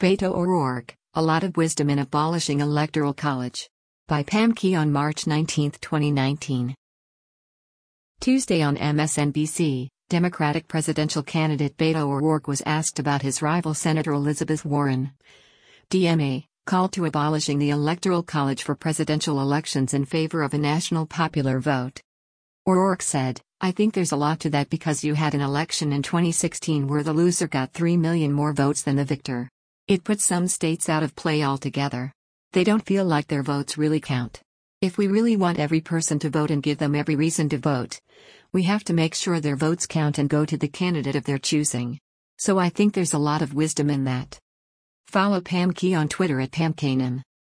Beto O'Rourke, A Lot of Wisdom in Abolishing Electoral College. By Pam Key on March 19, 2019. Tuesday on MSNBC, Democratic presidential candidate Beto O'Rourke was asked about his rival Senator Elizabeth Warren. DMA called to abolishing the Electoral College for presidential elections in favor of a national popular vote. O'Rourke said, "I think there's a lot to that because you had an election in 2016 where the loser got 3 million more votes than the victor. It puts some states out of play altogether. They don't feel like their votes really count. If we really want every person to vote and give them every reason to vote, we have to make sure their votes count and go to the candidate of their choosing. So I think there's a lot of wisdom in that." Follow Pam Key on Twitter at PamKanem.